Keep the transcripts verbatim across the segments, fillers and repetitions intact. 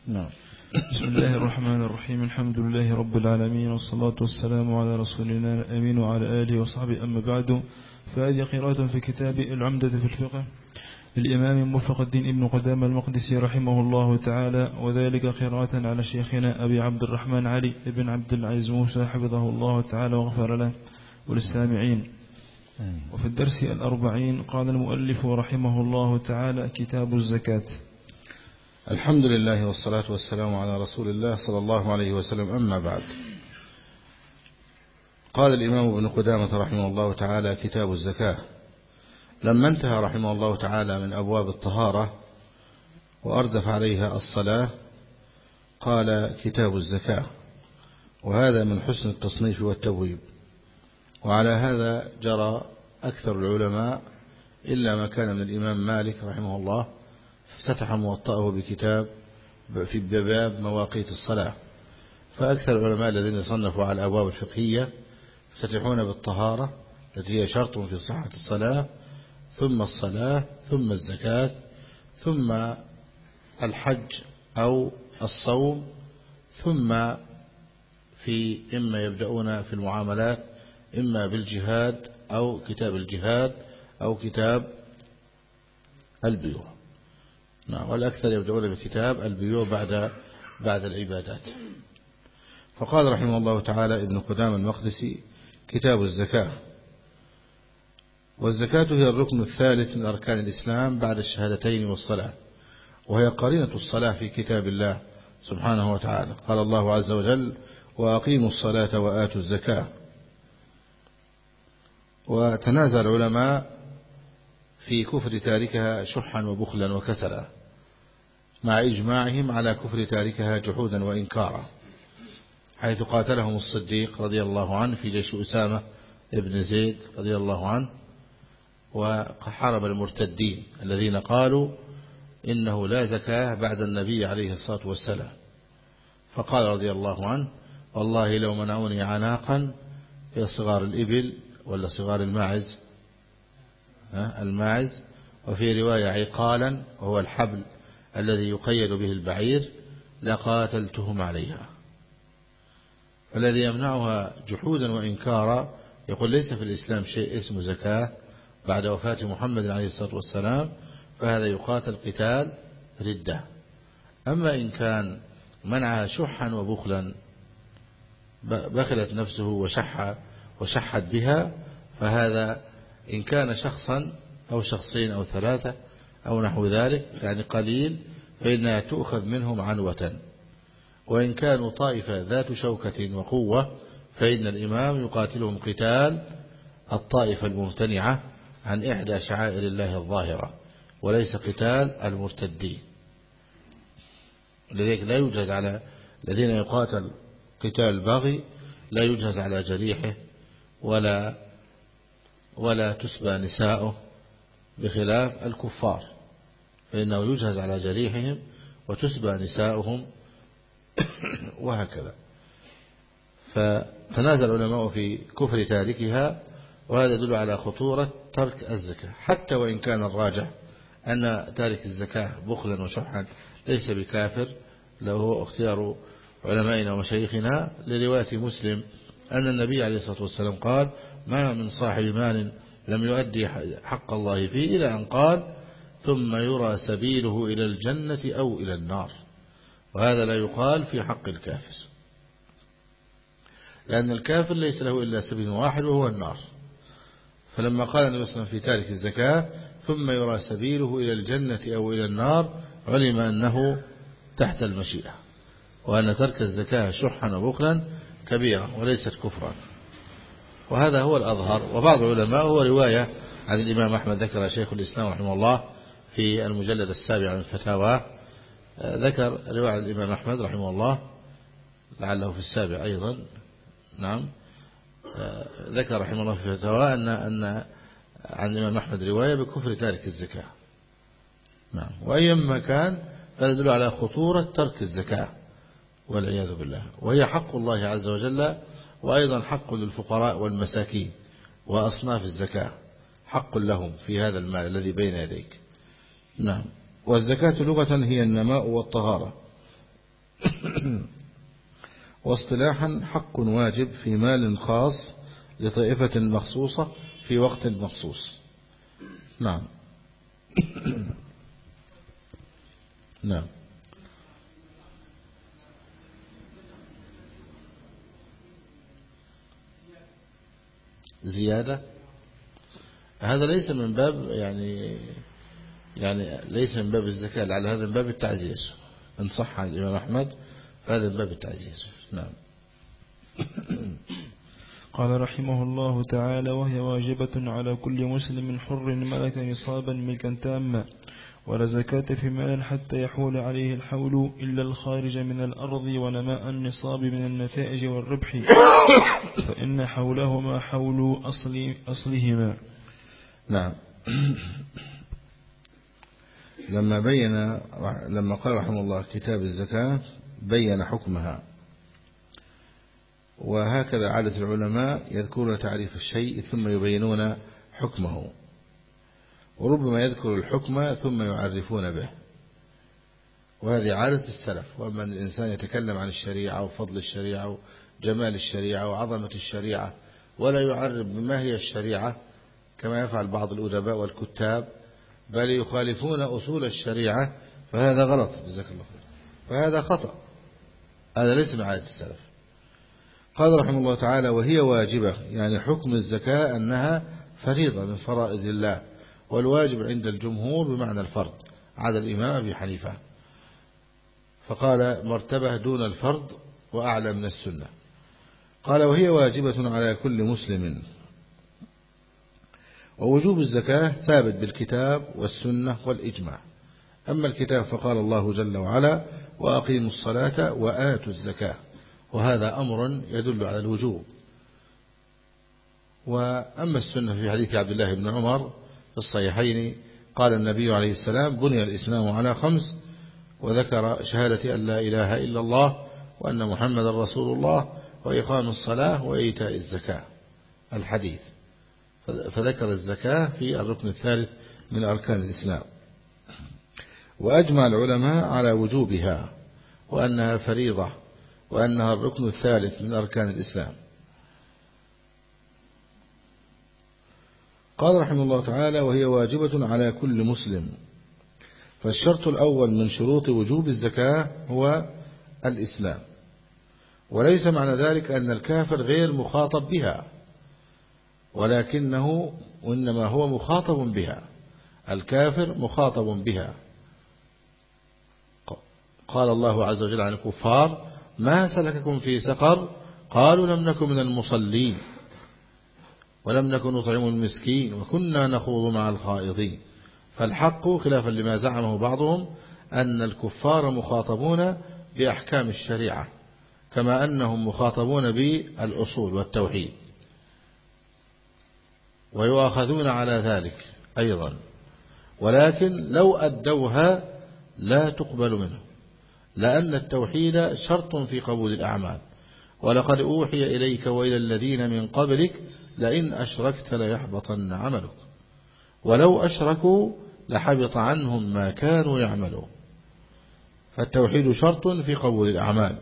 نعم. بسم الله الرحمن الرحيم. الحمد لله رب العالمين، والصلاة والسلام على رسولنا الأمين وعلى آله وصحبه. أما بعد، فهذه قراءة في كتاب العمدة في الفقه للإمام موفق الدين ابن قدامة المقدسي رحمه الله تعالى، وذلك قراءة على شيخنا أبي عبد الرحمن علي بن عبد العزيز موسى حفظه الله تعالى وغفر له وللسامعين. وفي الدرس الأربعين قال المؤلف رحمه الله تعالى: كتاب الزكاة. الحمد لله والصلاة والسلام على رسول الله صلى الله عليه وسلم. أما بعد، قال الإمام ابن قدامة رحمه الله تعالى: كتاب الزكاة. لما انتهى رحمه الله تعالى من أبواب الطهارة وأردف عليها الصلاة قال: كتاب الزكاة. وهذا من حسن التصنيف والتبويب، وعلى هذا جرى أكثر العلماء إلا ما كان من الإمام مالك رحمه الله، افتتح موطأه بكتاب في باب مواقيت الصلاة. فأكثر العلماء الذين صنفوا على الأبواب الفقهية يفتتحون بالطهارة التي هي شرط في صحة الصلاة، ثم الصلاة، ثم الزكاة، ثم الحج أو الصوم، ثم في إما يبدأون في المعاملات إما بالجهاد أو كتاب الجهاد أو كتاب البيوع. نعم، والأكثر يبدأون بكتاب البيوع بعد بعد العبادات. فقال رحمه الله تعالى ابن قدامة المقدسي: كتاب الزكاة. والزكاة هي الركن الثالث من أركان الإسلام بعد الشهادتين والصلاة، وهي قرينة الصلاة في كتاب الله سبحانه وتعالى. قال الله عز وجل: وأقيموا الصلاة وآتوا الزكاة. وتنازع العلماء في كفر تاركها شحا وبخلا وكسلا، مع إجماعهم على كفر تاركها جحودا وإنكارا، حيث قاتلهم الصديق رضي الله عنه في جيش أسامة ابن زيد رضي الله عنه، وحارب المرتدين الذين قالوا إنه لا زكاة بعد النبي عليه الصلاة والسلام. فقال رضي الله عنه: والله لو منعوني عناقا في صغار الإبل ولا صغار الماعز الماعز وفي رواية عقالا وهو الحبل الذي يقيد به البعير لقاتلتهم عليها. فالذي يمنعها جحودا وإنكارا يقول ليس في الإسلام شيء اسمه زكاة بعد وفاة محمد عليه الصلاة والسلام، فهذا يقاتل قتال ردة. أما إن كان منعها شحا وبخلا، بخلت نفسه وشح وشحت بها، فهذا إن كان شخصا أو شخصين أو ثلاثة أو نحو ذلك، يعني قليل، فإنها تؤخذ منهم عنوة. وإن كانوا طائفة ذات شوكة وقوة، فإن الإمام يقاتلهم قتال الطائفة الممتنعة عن إحدى شعائر الله الظاهرة، وليس قتال المرتدين. لذلك لا يجهز على الذين يقاتل قتال باغي، لا يجهز على جريحه ولا ولا تسبى نساؤه، بخلاف الكفار فإنه يجهز على جريحهم وتسبى نساؤهم وهكذا. فتنازل العلماء في كفر تاركها، وهذا يدل على خطورة ترك الزكاة، حتى وإن كان الراجح أن تارك الزكاة بخلا وشحا ليس بكافر، لو هو اختيار علمائنا ومشايخنا لرواية مسلم أن النبي عليه الصلاة والسلام قال: ما من صاحب مال لم يؤدي حق الله فيه إلى أن قال: ثم يرى سبيله إلى الجنة أو إلى النار. وهذا لا يقال في حق الكافر، لأن الكافر ليس له إلا سبيل واحد وهو النار. فلما قال النبي صلى الله عليه وسلم في تارك الزكاة: ثم يرى سبيله إلى الجنة أو إلى النار، علم أنه تحت المشيئة، وأن ترك الزكاة شحا وبخلا كبيرة وليست كفرا. وهذا هو الأظهر. وبعض العلماء، هو رواية عن الإمام أحمد ذكر شيخ الإسلام رحمه الله في المجلد السابع من الفتاوى، ذكر رواية عن الإمام أحمد رحمه الله لعله في السابع أيضا، نعم، ذكر رحمه الله في الفتاوى أن أن عن الإمام أحمد رواية بكفر تارك الزكاة. نعم. وأيما كان فيدل على خطورة ترك الزكاة والعياذ بالله، وهي حق الله عز وجل، وأيضا حق للفقراء والمساكين، وأصناف الزكاة حق لهم في هذا المال الذي بين يديك. نعم. والزكاة لغة هي النماء والطهارة، واصطلاحا حق واجب في مال خاص لطائفة مخصوصة في وقت مخصوص. نعم. نعم. زيادة هذا ليس من باب يعني يعني ليس من باب الزكاة، لعل هذا من باب التعزير إن صح عن الإمام أحمد، هذا من باب التعزير. نعم. قال رحمه الله تعالى: وهي واجبة على كل مسلم حر ملك نصابا ملكا تاما، ولا زكاة في مال حتى يحول عليه الحول إلا الخارج من الأرض ونماء النصاب من النتائج والربح، فإن حولهما حول أصل أصلهما. نعم. لما بين لما قال رحمه الله كتاب الزكاة بين حكمها، وهكذا عادة العلماء يذكرون تعريف الشيء ثم يبينون حكمه، وربما يذكر الحكم ثم يعرفون به، وهذه عادة السلف. وأما أن الإنسان يتكلم عن الشريعة وفضل الشريعة وجمال الشريعة وعظمة الشريعة ولا يعرف بما هي الشريعة كما يفعل بعض الأدباء والكتاب، بل يخالفون أصول الشريعة، فهذا غلط جزاك الله خير، فهذا خطأ، هذا ليس من عادة السلف. قال رحمه الله تعالى: وهي واجبة، يعني حكم الزكاة أنها فريضة من فرائض الله، والواجب عند الجمهور بمعنى الفرض عدا الإمام أبي حنيفة، فقال مرتبة دون الفرض وأعلى من السنة. قال: وهي واجبة على كل مسلم. ووجوب الزكاة ثابت بالكتاب والسنة والإجماع. أما الكتاب فقال الله جل وعلا: وأقيموا الصلاة وآتوا الزكاة، وهذا أمر يدل على الوجوب. وأما السنة في حديث عبد الله بن عمر في الصحيحين قال النبي عليه السلام: بني الإسلام على خمس، وذكر شهادة أن لا إله إلا الله وأن محمد رسول الله وإقام الصلاة وإيتاء الزكاة، الحديث، فذكر الزكاة في الركن الثالث من أركان الإسلام. وأجمع العلماء على وجوبها وأنها فريضة وأنها الركن الثالث من أركان الإسلام. قال رحمه الله تعالى: وهي واجبة على كل مسلم. فالشرط الأول من شروط وجوب الزكاة هو الإسلام، وليس معنى ذلك أن الكافر غير مخاطب بها، ولكنه وإنما هو مخاطب بها، الكافر مخاطب بها. قال الله عز وجل عن الكفار: ما سلككم في سقر؟ قالوا لم نكن من المصلين ولم نكن نطعم المسكين وكنا نخوض مع الخائضين. فالحق خلافا لما زعمه بعضهم أن الكفار مخاطبون بأحكام الشريعة كما أنهم مخاطبون بالأصول والتوحيد، ويؤاخذون على ذلك أيضا، ولكن لو أدوها لا تقبل منه، لأن التوحيد شرط في قبول الأعمال. ولقد أوحي إليك وإلى الذين من قبلك لئن أشركت ليحبطن عملك ولو أشركوا لحبط عنهم ما كانوا يعملون. فالتوحيد شرط في قبول الأعمال.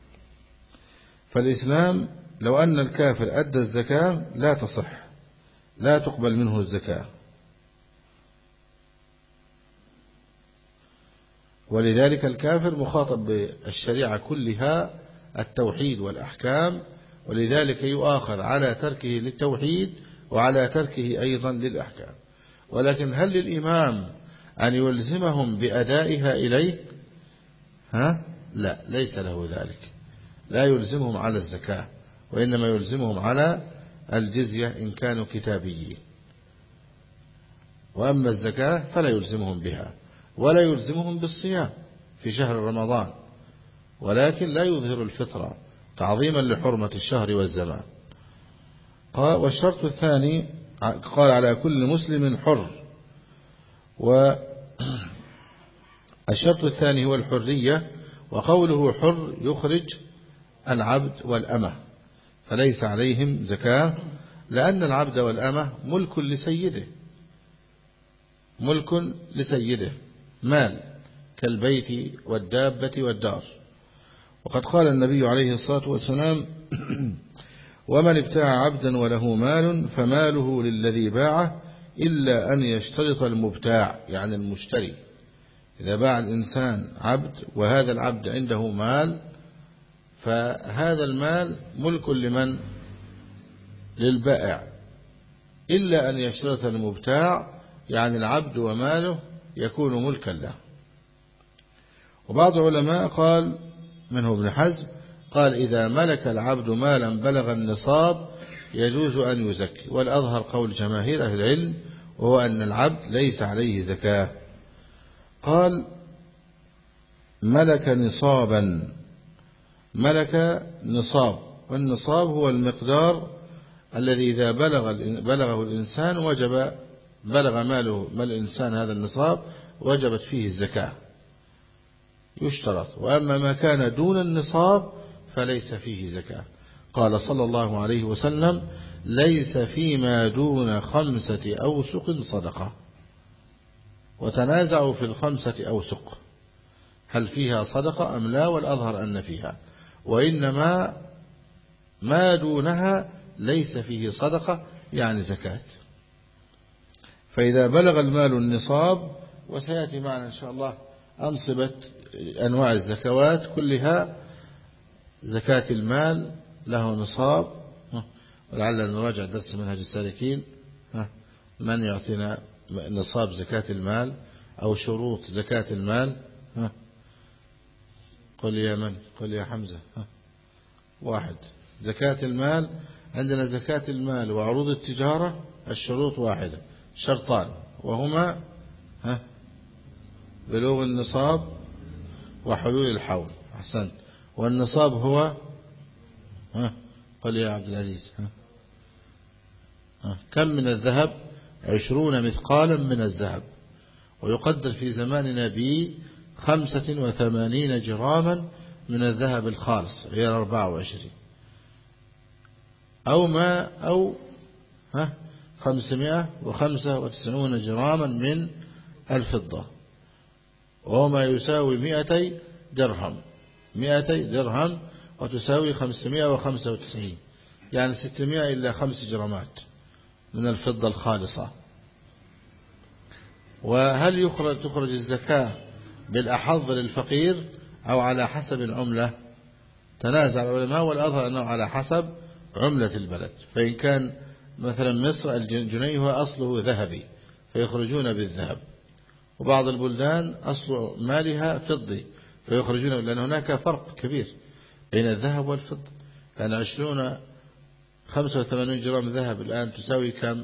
فالإسلام لو أن الكافر أدى الزكاة لا تصح، لا تقبل منه الزكاة. ولذلك الكافر مخاطب بالشريعة كلها التوحيد والأحكام، ولذلك يؤاخذ على تركه للتوحيد وعلى تركه أيضا للأحكام. ولكن هل للإمام أن يلزمهم بأدائها إليه؟ ها؟ لا، ليس له ذلك، لا يلزمهم على الزكاة، وإنما يلزمهم على الجزية إن كانوا كتابيين. وأما الزكاة فلا يلزمهم بها، ولا يلزمهم بالصيام في شهر رمضان، ولكن لا يظهر الفطرة تعظيما لحرمة الشهر والزمان. قال: والشرط الثاني قال على كل مسلم حر. والشرط الثاني هو الحرية، وقوله حر يخرج العبد والأمة، فليس عليهم زكاة، لأن العبد والأمة ملك لسيده، ملك لسيده، مال كالبيت والدابة والدار. وقد قال النبي عليه الصلاة والسلام ومن ابتاع عبدا وله مال فماله للذي باعه إلا أن يشترط المبتاع، يعني المشتري. إذا باع الإنسان عبد وهذا العبد عنده مال، فهذا المال ملك لمن؟ للبائع، إلا أن يشترط المبتاع، يعني العبد وماله يكون ملكا له. وبعض العلماء قال منه ابن حزم قال إذا ملك العبد مالا بلغ النصاب يجوز أن يزكي، والأظهر قول جماهير أهل العلم وهو أن العبد ليس عليه زكاة. قال ملك نصابا، ملك نصاب، والنصاب هو المقدار الذي إذا بلغ بلغه الإنسان وجب بلغ ماله مال الإنسان هذا النصاب وجبت فيه الزكاة يشترط. وأما ما كان دون النصاب فليس فيه زكاة. قال صلى الله عليه وسلم ليس فيما دون خمسة أوسق صدقة. وتنازعوا في الخمسة أوسق هل فيها صدقة أم لا، والأظهر أن فيها، وإنما ما دونها ليس فيه صدقة يعني زكاة. فإذا بلغ المال النصاب، وسيأتي معنا إن شاء الله أنصبة أنواع الزكوات كلها، زكاة المال له نصاب، ولعل نراجع درس منهج السالكين من يعطينا نصاب زكاة المال أو شروط زكاة المال. قل يا من قل يا حمزة. واحد، زكاة المال عندنا زكاة المال وعروض التجارة الشروط واحدة، شرطان، وهما بلوغ النصاب وحلول الحول. أحسنت. والنصاب هو قل يا عبد العزيز كم من الذهب؟ عشرون مثقالا من الذهب، ويقدر في زماننا بخمسة وثمانين جراما من الذهب الخالص غير أربعة وعشرين، أو ما أو ها خمسمائة وخمسة وتسعون جراما من الفضة، وهو ما يساوي مئتي درهم، مئتي درهم وتساوي خمسمائة وخمسة وتسعين، يعني ستمائة إلا خمس جرامات من الفضة الخالصة. وهل يخرج تخرج الزكاة بالأحظ للفقير أو على حسب العملة؟ تنازع العلماء، والأظهر أنه على حسب عملة البلد. فإن كان مثلا مصر الجنيه هو أصله ذهبي فيخرجون بالذهب، وبعض البلدان أصل مالها فضي فيخرجون، لأن هناك فرق كبير بين الذهب والفضة. لأن عشرون خمسة وثمانين جرام ذهب الآن تساوي كم؟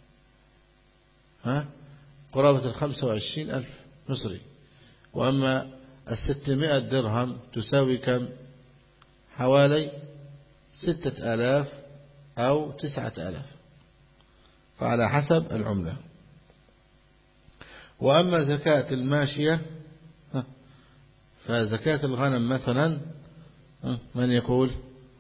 ها قرابة الخمسة وعشرين ألف مصري، وأما الستمائة درهم تساوي كم؟ حوالي ستة آلاف أو تسعة آلاف، فعلى حسب العملة. وأما زكاة الماشية فزكاة الغنم مثلا، من يقول؟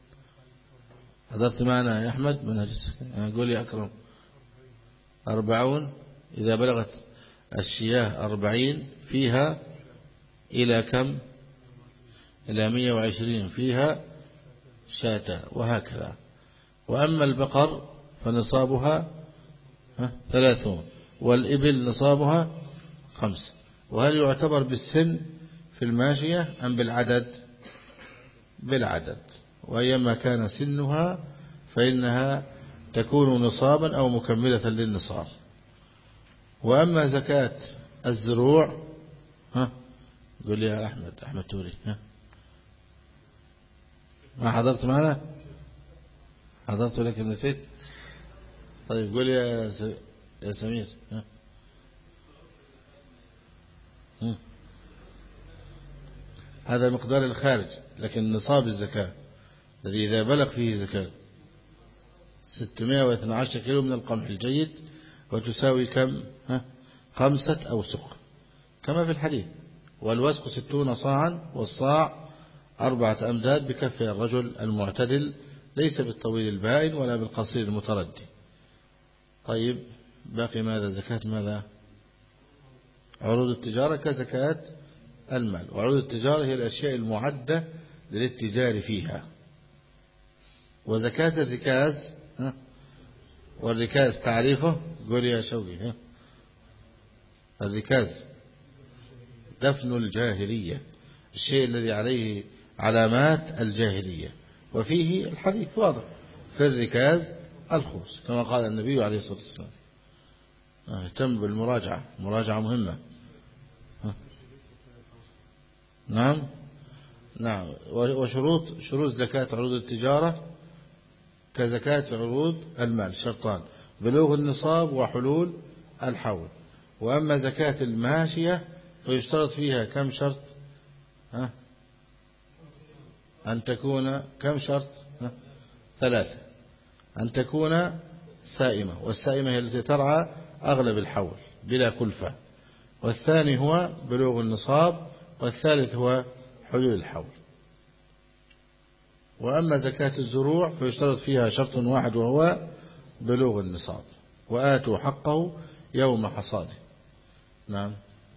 حضرت معنا يا أحمد من يقول يا أكرم؟ أربعون، إذا بلغت الشياه أربعين فيها إلى كم؟ إلى مئة وعشرين فيها شاة، وهكذا. وأما البقر فنصابها ثلاثون، والإبل نصابها خمسة. وهل يعتبر بالسن في الماشية أم بالعدد؟ بالعدد، وأيما كان سنها فإنها تكون نصابا أو مكملة للنصاب. وأما زكاة الزروع، ها قل لي يا أحمد أحمد توري، ها ما حضرت معنا؟ حضرت لكن نسيت. طيب قل يا س... يا سمير، ها ها. هذا مقدار الخارج، لكن نصاب الزكاة الذي إذا بلغ فيه زكاة ستمائة واثني عشر كيلو من القمح الجيد، وتساوي كم؟ ها خمسة أوسق كما في الحديث. والوسق ستون صاعا، والصاع أربعة أمداد بكف الرجل المعتدل، ليس بالطويل البائن ولا بالقصير المتردي. طيب باقي ماذا؟ زكاة ماذا؟ عروض التجارة كزكاة المال. وعروض التجارة هي الأشياء المعدة للاتجار فيها. وزكاة الركاز، والركاز تعريفه قول يا شوقي. الركاز دفن الجاهلية، الشيء الذي عليه علامات الجاهلية، وفيه الحديث واضح في الركاز الخمس كما قال النبي عليه الصلاة والسلام. اهتم بالمراجعة، مراجعة مهمة. نعم نعم. وشروط شروط زكاة عروض التجارة كزكاة عروض المال شرطان: بلوغ النصاب وحلول الحول. وأما زكاة الماشية فيشترط فيها كم شرط؟ ها؟ أن تكون كم شرط؟ ها؟ ثلاثة: أن تكون سائمة، والسائمة هي التي ترعى أغلب الحول بلا كلفة. والثاني هو بلوغ النصاب، والثالث هو حلول الحول. وأما زكاة الزروع فيشترط فيها شرط واحد وهو بلوغ النصاب. وآتوا حقه يوم حصاده. نعم.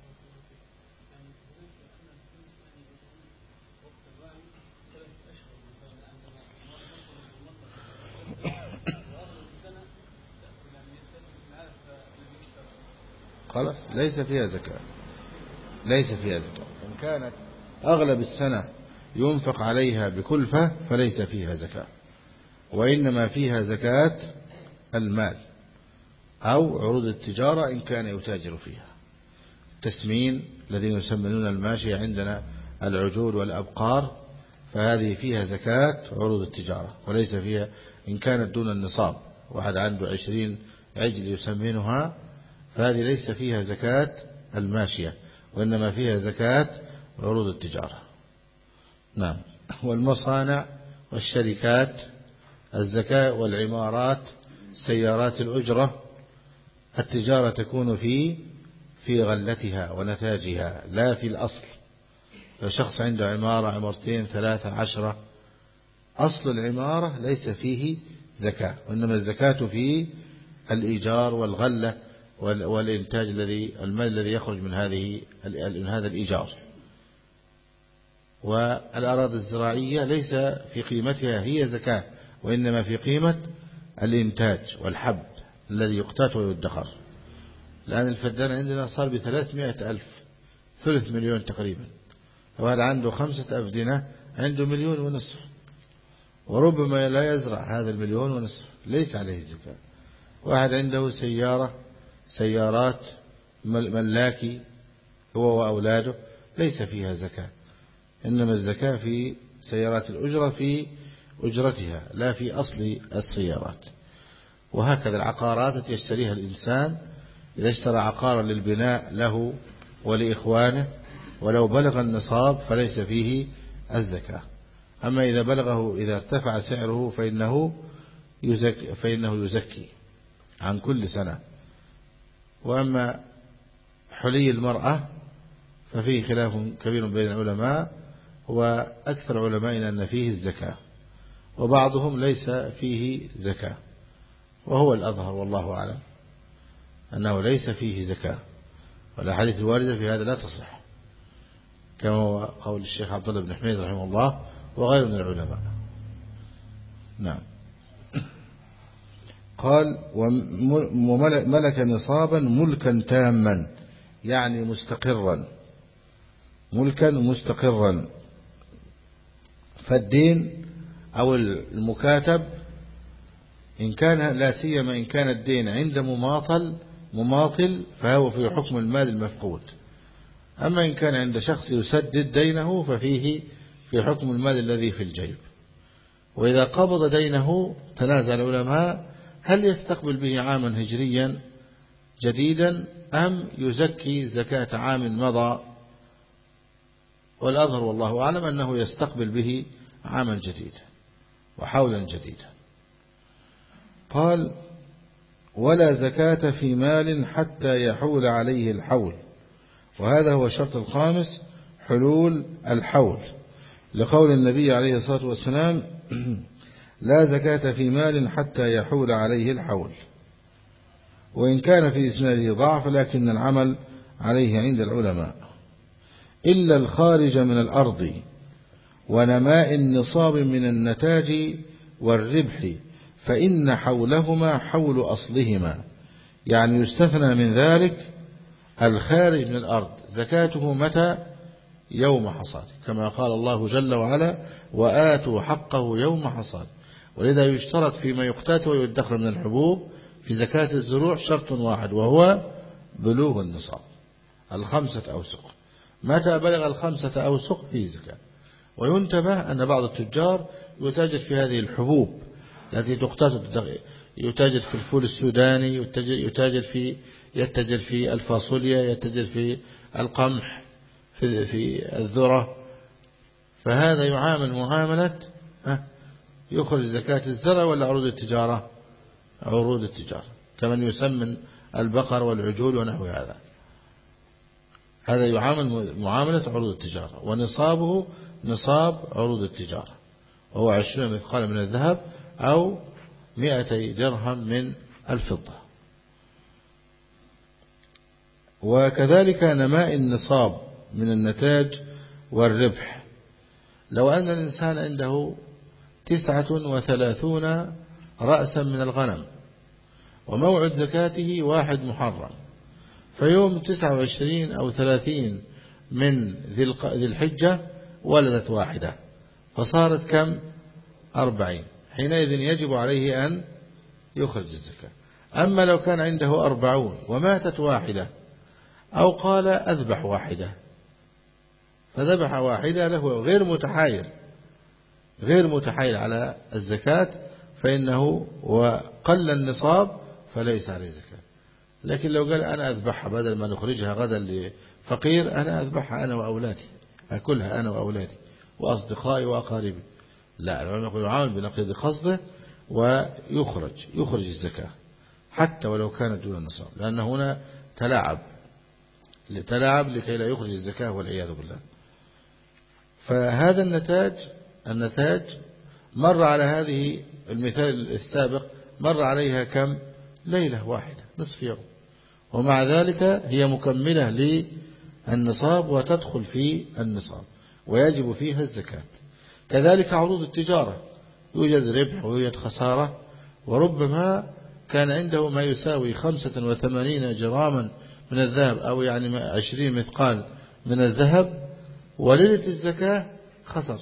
خلاص ليس فيها زكاة، ليس فيها زكاة. إن كانت أغلب السنة ينفق عليها بكلفة فليس فيها زكاة، وإنما فيها زكاة المال أو عروض التجارة إن كان يتاجر فيها. التسمين الذين يسمنون الماشية عندنا العجول والأبقار، فهذه فيها زكاة عروض التجارة، وليس فيها إن كانت دون النصاب. واحد عنده عشرين عجل يسمنها، فهذه ليس فيها زكاة الماشية، وإنما فيها زكاة عروض التجارة. نعم. والمصانع والشركات الزكاة، والعمارات، سيارات الأجرة، التجارة تكون في في غلتها ونتاجها لا في الأصل. لو شخص عنده عمارة عمارتين ثلاثة عشرة، أصل العمارة ليس فيه زكاة، وإنما الزكاة في الإيجار والغلة والإنتاج الذي المال الذي يخرج من هذه من هذا الإيجار. والأراضي الزراعية ليس في قيمتها هي زكاة، وإنما في قيمة الإنتاج والحب الذي يقتات ويدخر. الآن الفدان عندنا صار بثلاثمائة ألف، ثلث مليون تقريبا. لو هذا عنده خمسة أفدنة عنده مليون ونصف، وربما لا يزرع هذا المليون ونصف، ليس عليه الزكاة. واحد عنده سيارة سيارات ملاكي هو وأولاده، ليس فيها زكاة، إنما الزكاة في سيارات الأجرة في أجرتها لا في أصل السيارات. وهكذا العقارات التي يشتريها الإنسان، إذا اشترى عقارا للبناء له ولإخوانه ولو بلغ النصاب فليس فيه الزكاة. أما إذا بلغه إذا ارتفع سعره فإنه يزكي, فإنه يزكي عن كل سنة. وأما حلي المرأة ففيه خلاف كبير بين العلماء، وأكثر علمائنا أن فيه الزكاة، وبعضهم ليس فيه زكاة، وهو الأظهر والله أعلم أنه ليس فيه زكاة، والأحاديث الواردة في هذا لا تصح، كما هو قول الشيخ عبد الله بن حميد رحمه الله وغيره من العلماء. نعم. قال: وملك نصابا ملكا تاما، يعني مستقرا، ملكا مستقرا. فالدين أو المكاتب إن كان لا سيما إن كان الدين عند مماطل مماطل فهو في حكم المال المفقود. أما إن كان عند شخص يسدد دينه ففيه في حكم المال الذي في الجيب. وإذا قبض دينه تنازع العلماء هل يستقبل به عاما هجريا جديدا أم يزكي زكاة عام مضى. والأظهر والله أعلم أنه يستقبل به عاما جديدا وحولا جديدا. قال: ولا زكاة في مال حتى يحول عليه الحول، وهذا هو الشرط الخامس، حلول الحول، لقول النبي عليه الصلاة والسلام: لا زكاة في مال حتى يحول عليه الحول. وإن كان في إسناده ضعف لكن العمل عليه عند العلماء، إلا الخارج من الأرض ونماء النصاب من النتاج والربح، فإن حولهما حول أصلهما، يعني يستثنى من ذلك الخارج من الأرض زكاته متى؟ يوم حصاد، كما قال الله جل وعلا وآتوا حقه يوم حصاد. ولذا يشترط فيما يقتات ويدخر من الحبوب في زكاة الزروع شرط واحد، وهو بلوغ النصاب الخمسة أوسق. متى بلغ الخمسة أوسق فيه زكاة. وينتبه أن بعض التجار يتاجر في هذه الحبوب التي تقتات، يتاجر في الفول السوداني، يتاجر في يتاجر في الفاصوليا، يتاجر في القمح، في في الذرة، فهذا يعامل معاملة يخرج زكاة الزرع ولا عروض التجارة؟ عروض التجارة، كمن يسمن البقر والعجول ونحو هذا. هذا يعامل معاملة عروض التجارة، ونصابه نصاب عروض التجارة، وهو عشرين مثقال من الذهب أو مئتي درهم من الفضة. وكذلك نماء النصاب من النتاج والربح. لو أن الإنسان عنده تسعة وثلاثون رأسا من الغنم، وموعد زكاته واحد محرم، فيوم تسعة وعشرين أو ثلاثين من ذي الحجة ولدت واحدة، فصارت كم؟ أربعين. حينئذ يجب عليه أن يخرج الزكاة. أما لو كان عنده أربعون وماتت واحدة، أو قال أذبح واحدة، فذبح واحدة له غير متحايل غير متحايل على الزكاة، فإنه وقل النصاب فليس عليه زكاة. لكن لو قال أنا أذبحها بدل ما نخرجها غدا لفقير، أنا أذبحها أنا وأولادي، أكلها أنا وأولادي وأصدقائي وأقاربي، لا، العلماء يقولون يعامل بنقيض قصده ويخرج يخرج الزكاة حتى ولو كانت دون النصاب، لأن هنا تلاعب تلاعب لكي لا يخرج الزكاة والعياذ بالله. فهذا النتاج النتاج مر على هذه المثال السابق، مر عليها كم؟ ليلة واحدة، نصف يوم، ومع ذلك هي مكملة للنصاب وتدخل في النصاب ويجب فيها الزكاة. كذلك عروض التجارة، يوجد ربح ويوجد خسارة، وربما كان عنده ما يساوي خمسة وثمانين جراما من الذهب، أو يعني عشرين مثقال من الذهب، وليلة الزكاة خسر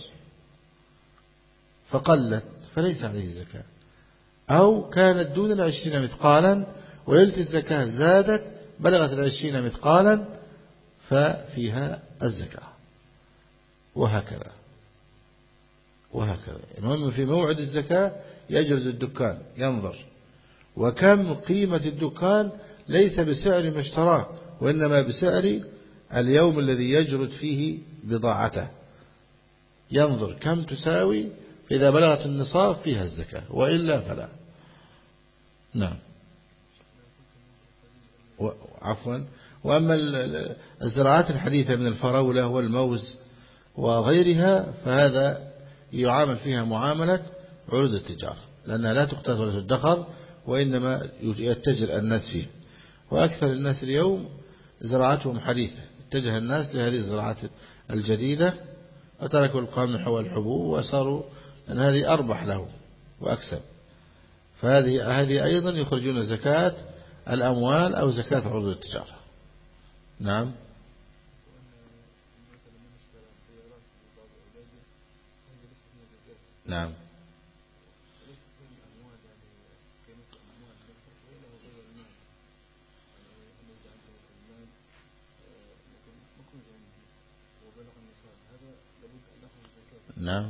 فقلت فليس عليه زكاة. أو كانت دون العشرين مثقالا وليلة الزكاة زادت بلغت العشرين مثقالا ففيها الزكاة، وهكذا وهكذا. المهم في موعد الزكاة يجرد الدكان ينظر وكم قيمة الدكان، ليس بسعر ما اشتراه، وإنما بسعر اليوم الذي يجرد فيه بضاعته، ينظر كم تساوي، فإذا بلغت النصاب فيها الزكاة، وإلا فلا. نعم. عفوا. وأما الزراعات الحديثة من الفراولة والموز وغيرها، فهذا يعامل فيها معاملة عروض التجارة، لأنها لا تقتات ولا تدخر، وإنما يتجر الناس فيه. وأكثر الناس اليوم زراعتهم حديثة، اتجه الناس لهذه الزراعات الجديدة وتركوا القمح والحبوب وصاروا أن هذه أربح له وأكسب. فهذه هذه أيضا يخرجون زكاة الأموال أو زكاة عروض التجارة. نعم. نعم. نعم.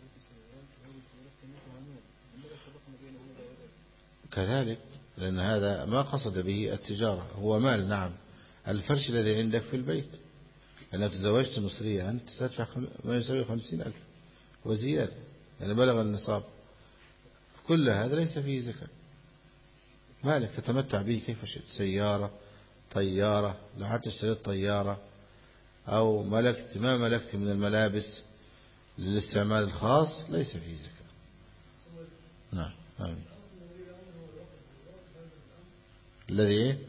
كذلك، لأن هذا ما قصد به التجارة، هو مال. نعم. الفرش الذي عندك في البيت، لأنك تزوجت مصرية أنت تدفع ما يساوي خمسين ألف وزيادة، يعني بلغ النصاب، كل هذا ليس فيه زكاة. مالك تتمتع به كيف شئت، سيارة، طيارة، لو حتى اشتريت طيارة، أو ملكت ما ملكت من الملابس للاستعمال الخاص، ليس فيه زكاة. نعم. آمين. الذي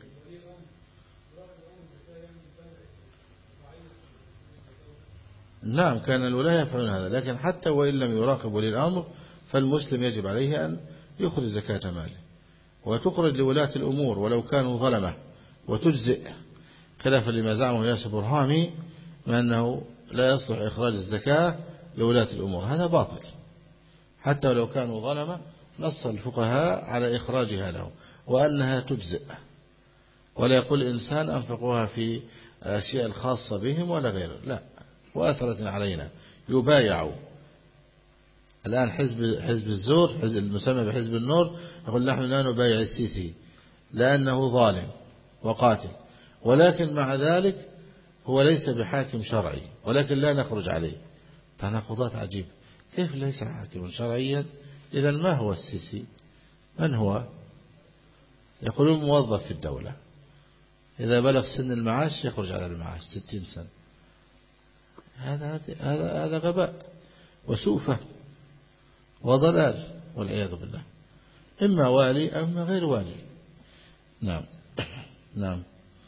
نعم كان الولاة يفعلون هذا، لكن حتى وإن لم يراقب ولي الأمر فالمسلم يجب عليه أن يخرج زكاة ماله وتخرج لولاة الأمور ولو كانوا ظلمة وتجزئ، خلافا لما زعمه ياسر برهامي من أنه لا يصلح إخراج الزكاة لولاة الأمور. هذا باطل، حتى ولو كانوا ظلمة نص الفقهاء على إخراجها لهم وأنها تجزئ، ولا يقول الإنسان أنفقوها في الأشياء الخاصة بهم ولا غيره، لا، وأثرت علينا يبايعوا. الآن حزب حزب الزور، حزب المسمى بحزب النور، يقول نحن لا نبايع السيسي لأنه ظالم وقاتل، ولكن مع ذلك هو ليس بحاكم شرعي، ولكن لا نخرج عليه. تناقضات عجيبة، كيف ليس حاكما شرعيا؟ إذا ما هو السيسي؟ من هو؟ يقولون موظف في الدولة، إذا بلغ سن المعاش يخرج على المعاش ستين سنة. هذا هذا هذا غباء وسوء فهم وضلال والعياذ بالله، إما والي أما غير والي. نعم نعم.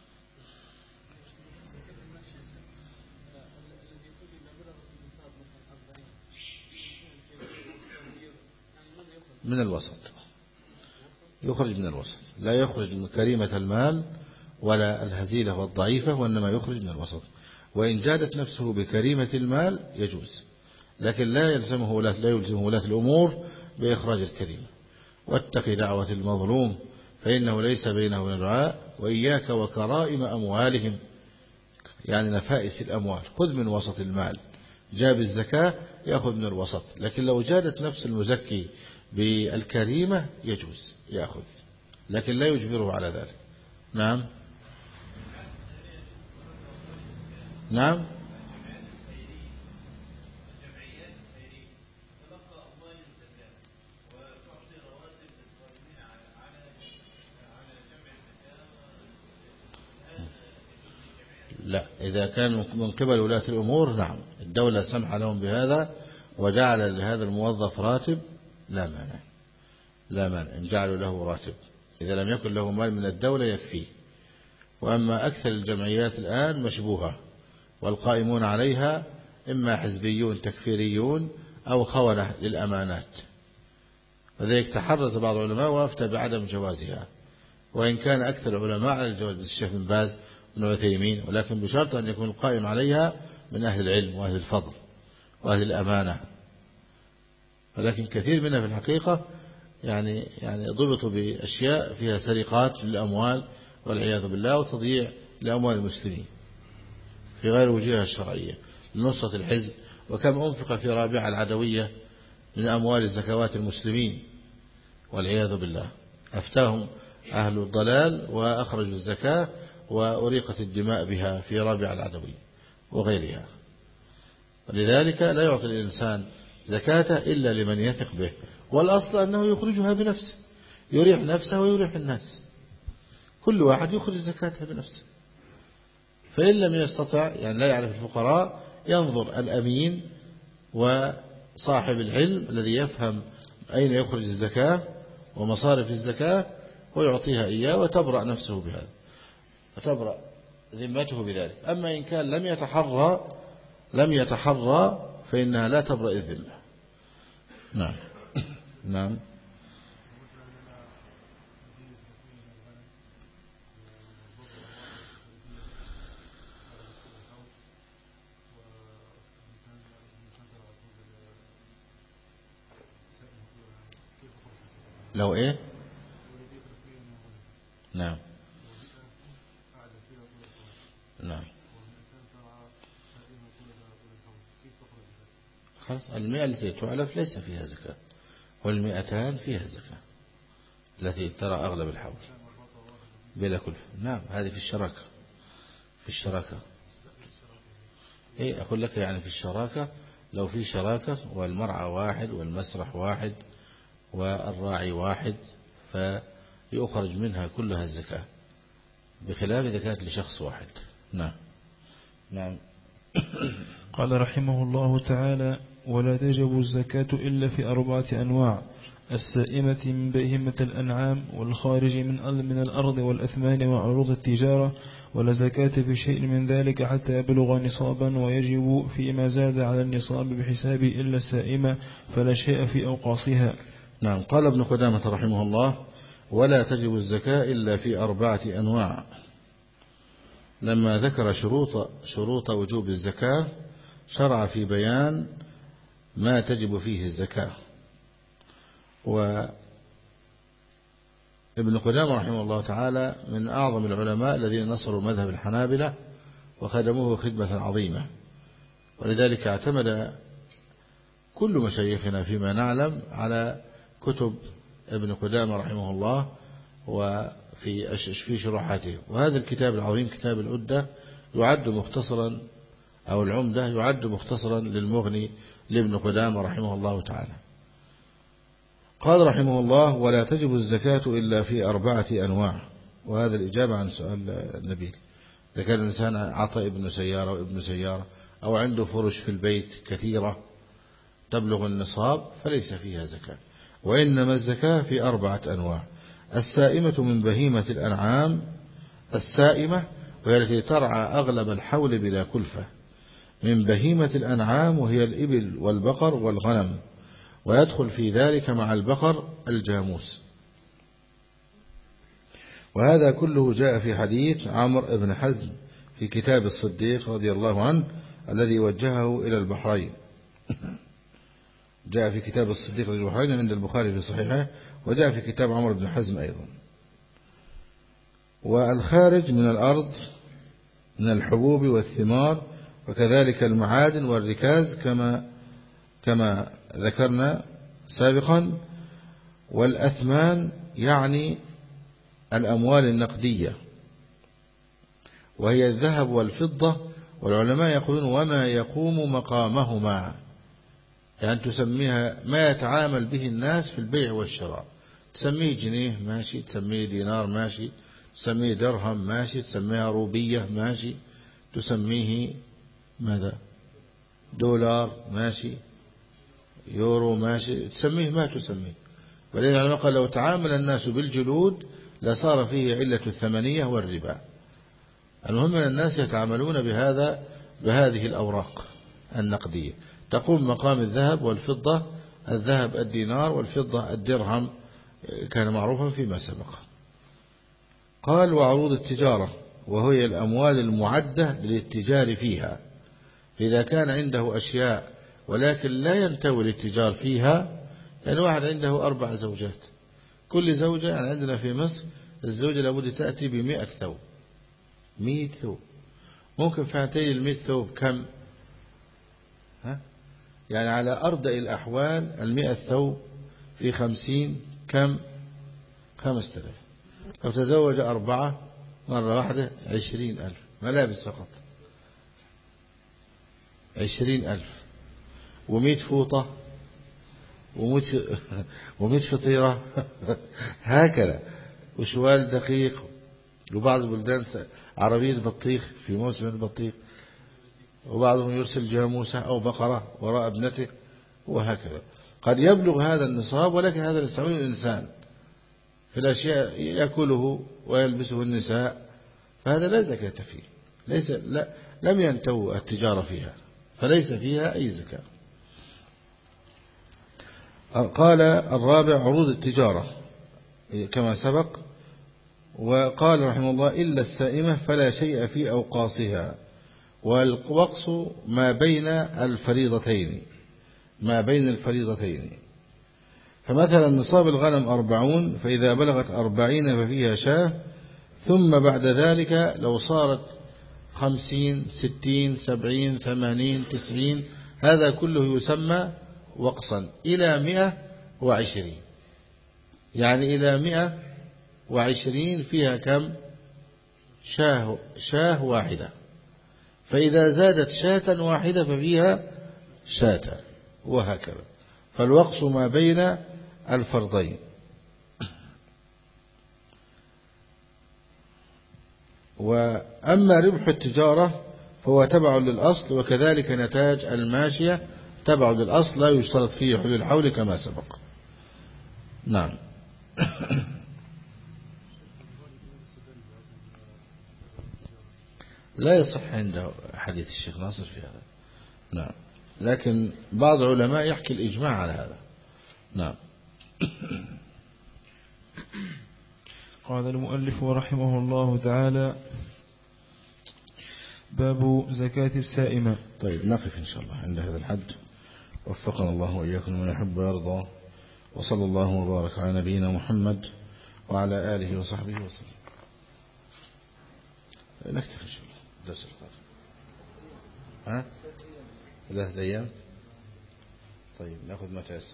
من الوسط، يخرج من الوسط، لا يخرج من كريمة المال ولا الهزيلة والضعيفة، وإنما يخرج من الوسط. وإن جادت نفسه بكريمة المال يجوز، لكن لا يلزمه ولا لا يلزمه ولاة الأمور بإخراج الكريمة. واتق دعوة المظلوم فإنه ليس بينه وبين دعاء، وإياك وكرائم أموالهم، يعني نفائس الأموال، خذ من وسط المال. جاب الزكاة يأخذ من الوسط، لكن لو جادت نفس المزكي بالكريمة يجوز يأخذ، لكن لا يجبره على ذلك. نعم نعم. لا، إذا كان من قبل ولاة الأمور نعم، الدولة سمح لهم بهذا وجعل لهذا الموظف راتب، لا مانع، لا مانع إن جعلوا له راتب، إذا لم يكن له مال من الدولة يكفيه. وأما أكثر الجمعيات الآن مشبوهة، والقائمون عليها إما حزبيون تكفيريون أو خونة للأمانات، وذلك تحرز بعض العلماء وأفتى بعدم جوازها، وإن كان أكثر العلماء على الجواز، الشيخ بن باز بن عثيمين، ولكن بشرط أن يكون القائم عليها من أهل العلم وأهل الفضل وأهل الأمانة. ولكن كثير منها في الحقيقة يعني يعني ضبطوا بأشياء فيها سرقات للأموال والعياذ بالله، وتضييع لأموال المسلمين في غير وجهها الشرعية لنصرة الحزب. وكم أنفق في رابعة العدوية من أموال الزكوات المسلمين والعياذ بالله، أفتاهم أهل الضلال وأخرجوا الزكاة وأريقت الدماء بها في رابعة العدوية وغيرها. ولذلك لا يعطي الإنسان زكاة إلا لمن يثق به، والأصل أنه يخرجها بنفسه، يريح نفسه ويريح الناس، كل واحد يخرج زكاته بنفسه. فإن لم يستطع، يعني لا يعرف الفقراء، ينظر الأمين وصاحب العلم الذي يفهم أين يخرج الزكاة ومصارف الزكاة ويعطيها إياه، وتبرأ نفسه بهذا وتبرأ ذمته بذلك. أما إن كان لم يتحرى لم يتحرى فإنها لا تبرأ الذمة. نعم نعم. لو إيه؟ نعم نعم. خلاص، المئة التي تعلف ليس فيها زكاة، والمئتان فيها الزكاة التي ترى أغلب الحول بلا كلفة. نعم، هذه في الشراكة، في الشراكة. إيه أقول لك، يعني في الشراكة، لو في شراكة والمرعى واحد والمسرح واحد والراعي واحد فيخرج منها كلها الزكاة، بخلاف إذا كانت لشخص واحد. نعم نعم. قال رحمه الله تعالى: ولا تجب الزكاة إلا في أربعة أنواع: السائمة من بهيمة الأنعام، والخارج من من الأرض، والأثمان وعروض التجارة. ولا زكاة في شيء من ذلك حتى يبلغ نصابا، ويجب فيما زاد على النصاب بحساب إلا السائمة، فلا شيء في أوقاصها. نعم. قال ابن قدامة رحمه الله: ولا تجب الزكاة إلا في أربعة أنواع. لما ذكر شروط شروط وجوب الزكاة شرع في بيان ما تجب فيه الزكاة. وابن قدامة رحمه الله تعالى من أعظم العلماء الذين نصروا مذهب الحنابلة وخدموه خدمة عظيمة، ولذلك اعتمد كل مشايخنا فيما نعلم على كتب ابن قدامة رحمه الله وفي في شروحاته. وهذا الكتاب العظيم كتاب العدة يعد مختصرا أو العمدة يعد مختصرا للمغني لابن قدامة رحمه الله تعالى. قال رحمه الله: ولا تجب الزكاة إلا في أربعة أنواع. وهذا الإجابة عن سؤال النبيل. إذا كان الإنسان عطى ابن سيارة وابن سيارة أو عنده فرش في البيت كثيرة تبلغ النصاب فليس فيها زكاة، وإنما الزكاة في أربعة أنواع: السائمة من بهيمة الأنعام، السائمة وهي التي ترعى أغلب الحول بلا كلفة من بهيمة الأنعام، وهي الإبل والبقر والغنم، ويدخل في ذلك مع البقر الجاموس. وهذا كله جاء في حديث عمرو بن حزم في كتاب الصديق رضي الله عنه الذي وجهه إلى البحرين. جاء في كتاب الصديق رضي الله عنه عند البخاري في صحيحه، وجاء في كتاب عمرو بن حزم أيضا. والخارج من الأرض من الحبوب والثمار، وكذلك المعادن والركاز كما كما ذكرنا سابقا. والأثمان يعني الأموال النقدية، وهي الذهب والفضة، والعلماء يقولون وما يقوم مقامهما، يعني تسميها ما يتعامل به الناس في البيع والشراء. تسميه جنيه ماشي، تسميه دينار ماشي، تسميه درهم ماشي، تسميها روبية ماشي، تسميه ماذا دولار ماشي، يورو ماشي، تسميه ما تسميه. ولذلك العلماء قال لو تعامل الناس بالجلود لصار فيه علة الثمنية والربا. المهم أن الناس يتعاملون بهذا بهذه الأوراق النقدية تقوم مقام الذهب والفضة. الذهب الدينار والفضة الدرهم كان معروفا فيما سبق. قال: وعروض التجارة، وهي الأموال المعدة للاتجار فيها. فإذا كان عنده أشياء ولكن لا ينتوي الاتجار فيها، يعني واحد عنده أربع زوجات، كل زوجة يعني عندنا في مصر الزوجة لابد تأتي بمئة ثوب، مئة ثوب. ممكن فاتي المئة ثوب كم؟ ها؟ يعني على أرض الأحوال المئة ثوب في خمسين كم؟ خمسة آلاف. لو تزوج أربعة مرة واحدة عشرين ألف ملابس فقط، عشرين ألف. ومئة فوطة ومئة فطيرة هكذا، وشوال دقيق. وبعض البلدان عربية بطيخ في موسم البطيخ، وبعضهم يرسل جاموسة أو بقرة وراء ابنته، وهكذا. قد يبلغ هذا النصاب، ولكن هذا يستعمله الإنسان في الأشياء يأكله ويلبسه النساء، فهذا لا زكاة فيه، ليس لا لم ينتو التجارة فيها، فليس فيها أي زكاة. قال الرابع: عروض التجارة كما سبق. وقال رحمه الله: إلا السائمة فلا شيء في أوقاصها. والوقص ما بين الفريضتين ما بين الفريضتين فمثلا نصاب الغنم أربعون، فإذا بلغت أربعين ففيها شاة، ثم بعد ذلك لو صارت خمسين ستين سبعين ثمانين تسعين هذا كله يسمى وقصا إلى مئة وعشرين، يعني إلى مئة وعشرين فيها كم؟ شاه, شاه واحدة. فإذا زادت شاة واحدة ففيها شاة، وهكذا. فالوقص ما بين الفرضين. وأما ربح التجارة فهو تبع للأصل، وكذلك نتاج الماشية تبع للأصل لا يشترط فيه حلول الحول كما سبق. نعم. لا يصح عنده حديث الشيخ ناصر في هذا. نعم. لكن بعض العلماء يحكي الإجماع على هذا. نعم. قال المؤلف رحمه الله تعالى: باب زكاة السائمة. طيب نقف إن شاء الله عند هذا الحد، وفقنا الله وإياكم من يحب ويرضى، وصلى الله وبارك على نبينا محمد وعلى آله وصحبه وسلم. نكتفي إن شاء الله درس القادم. ها ثلاثة أيام. طيب نأخذ ما تيسر.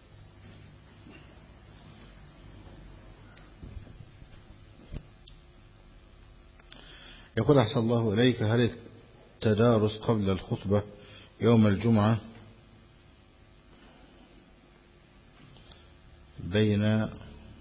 يقول أحسن الله إليك: هل التدارس قبل الخطبة يوم الجمعة بين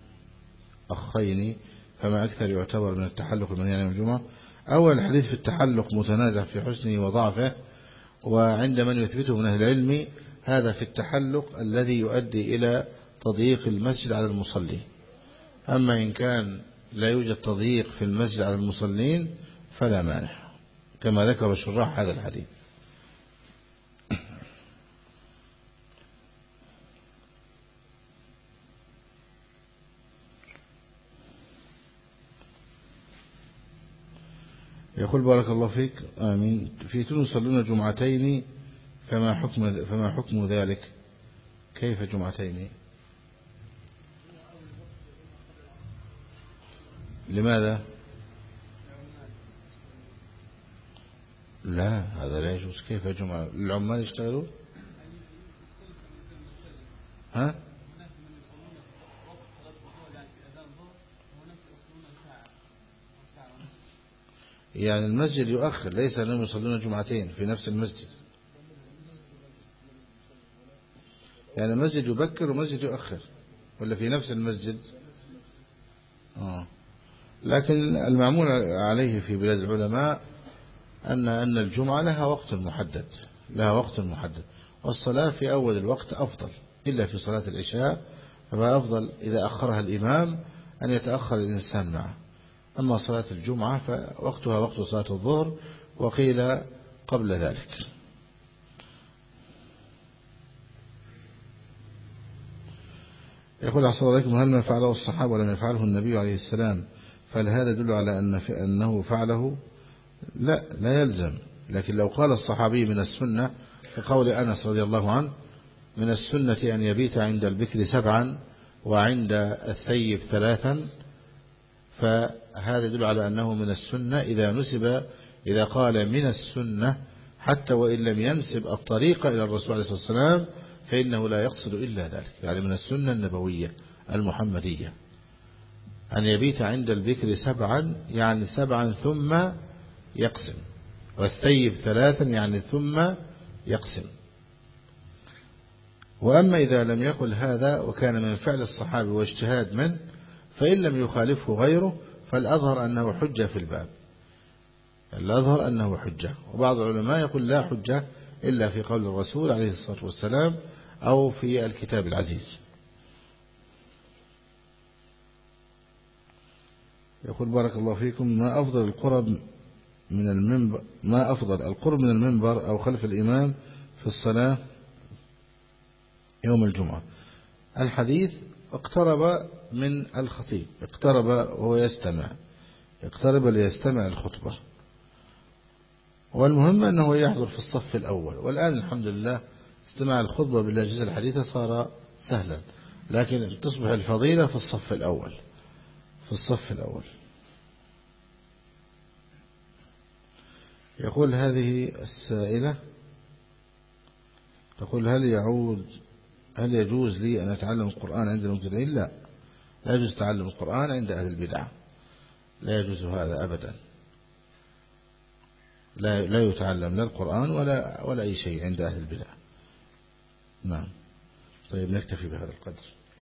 أخين فما أكثر يعتبر من التحلق المنهي عن يوم الجمعة؟ أول الحديث في التحلق متنازع في حسنه وضعفه، وعند من يثبته من أهل العلم هذا في التحلق الذي يؤدي إلى تضييق المسجد على المصلي. أما إن كان لا يوجد تضييق في المسجد على المصلين فلا مانع، كما ذكر شراح هذا الحديث. يقول بارك الله فيك آمين: في تونس يصلون جمعتين فما حكم فما حكم ذلك؟ كيف جمعتين؟ لماذا؟ لا هذا لا يجوز. كيف جمعة؟ العمال يشتغلون؟ ها؟ يعني المسجد يؤخر، ليس أنهم يصلون جمعتين في نفس المسجد. يعني المسجد يبكر ومسجد يؤخر، ولا في نفس المسجد؟ آه. لكن المعمول عليه في بلاد العلماء أن أن الجمعة لها وقت محدد، لها وقت محدد، والصلاة في أول الوقت أفضل، إلا في صلاة العشاء فما أفضل إذا أخرها الإمام أن يتأخر الإنسان معه. أما صلاة الجمعة فوقتها وقت صلاة الظهر، وقيل قبل ذلك. يقول أحسن عليكم: هل ما فعله الصحابة ولم يفعله النبي عليه السلام فهل هذا يدل على أن أنه فعله؟ لا لا يلزم. لكن لو قال الصحابي من السنة كقول أنس رضي الله عنه: من السنة أن يبيت عند البكر سبعا وعند الثيب ثلاثا، فهذا يدل على أنه من السنة إذا نسب، إذا قال من السنة حتى وإن لم ينسب الطريقة إلى الرسول عليه الصلاة والسلام فإنه لا يقصد إلا ذلك. يعني من السنة النبوية المحمدية أن يبيت عند البكر سبعا، يعني سبعا ثم يقسم، والثيب ثلاثا يعني ثم يقسم. وأما إذا لم يقل هذا وكان من فعل الصحابي واجتهاد منه فإن لم يخالفه غيره فالأظهر أنه حجة في الباب، الأظهر أنه حجة. وبعض العلماء يقول لا حجة إلا في قول الرسول عليه الصلاة والسلام أو في الكتاب العزيز. يقول بارك الله فيكم: ما أفضل القرب من المنبر ما أفضل القرب من المنبر أو خلف الإمام في الصلاة يوم الجمعة؟ الحديث: اقترب من الخطيب، اقترب وهو يستمع، اقترب ليستمع الخطبة. والمهم أنه يحضر في الصف الأول. والآن الحمد لله استماع الخطبة بالأجهزة الحديثة صار سهلا، لكن تصبح الفضيلة في الصف الأول، في الصف الأول. يقول هذه السائلة تقول: هل يعود هل يجوز لي أن أتعلم القرآن عند المبتدئين؟ لا، لا يجوز تعلم القرآن عند أهل البدع، لا يجوز هذا أبدا. لا لا يتعلم لا القرآن ولا ولا أي شيء عند أهل البدع. نعم. طيب نكتفي بهذا القدر.